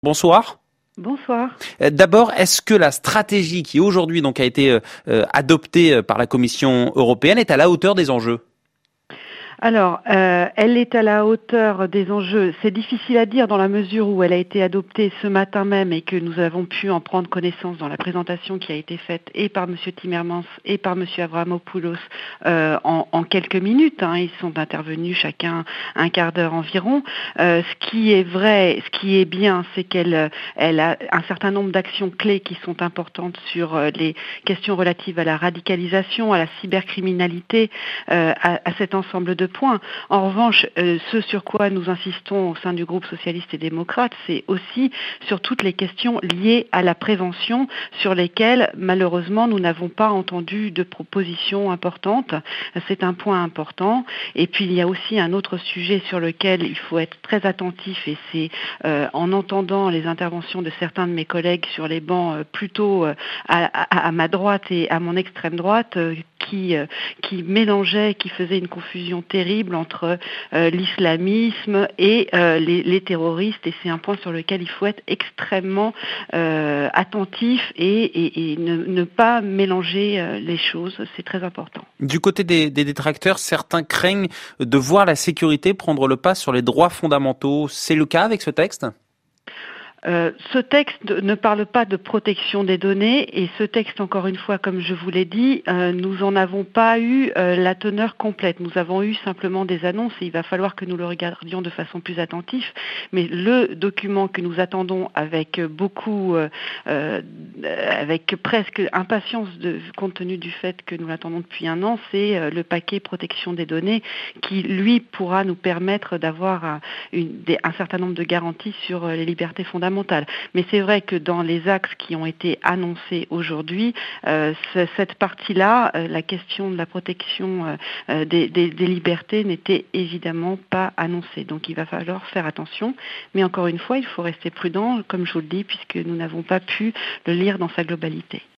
Bonsoir. Bonsoir. D'abord, est-ce que la stratégie qui aujourd'hui donc a été adoptée par la Commission européenne est à la hauteur des enjeux ? Alors, elle est à la hauteur des enjeux. C'est difficile à dire dans la mesure où elle a été adoptée ce matin même et que nous avons pu en prendre connaissance dans la présentation qui a été faite et par M. Timmermans et par M. Avramopoulos en quelques minutes. Ils sont intervenus chacun un quart d'heure environ. Ce qui est vrai, ce qui est bien, c'est qu'elle a un certain nombre d'actions clés qui sont importantes sur les questions relatives à la radicalisation, à la cybercriminalité, à cet ensemble de points. En revanche, ce sur quoi nous insistons au sein du groupe socialiste et démocrate, c'est aussi sur toutes les questions liées à la prévention, sur lesquelles, malheureusement, nous n'avons pas entendu de propositions importantes. C'est un point important. Et puis, il y a aussi un autre sujet sur lequel il faut être très attentif, et c'est en entendant les interventions de certains de mes collègues sur les bancs plutôt à ma droite et à mon extrême droite, qui mélangeaient, qui faisaient une confusion terrible entre l'islamisme et les terroristes, et c'est un point sur lequel il faut être extrêmement attentif et ne pas mélanger les choses, c'est très important. Du côté des détracteurs, certains craignent de voir la sécurité prendre le pas sur les droits fondamentaux. C'est le cas avec ce texte ? Ce texte ne parle pas de protection des données, et ce texte, encore une fois, comme je vous l'ai dit, nous en avons pas eu la teneur complète. Nous avons eu simplement des annonces et il va falloir que nous le regardions de façon plus attentive. Mais le document que nous attendons avec beaucoup, avec presque impatience, compte tenu du fait que nous l'attendons depuis un an, c'est le paquet protection des données qui, lui, pourra nous permettre d'avoir un certain nombre de garanties sur les libertés fondamentales. Mais c'est vrai que dans les axes qui ont été annoncés aujourd'hui, cette partie-là, la question de la protection des libertés n'était évidemment pas annoncée. Donc il va falloir faire attention. Mais encore une fois, il faut rester prudent, comme je vous le dis, puisque nous n'avons pas pu le lire dans sa globalité.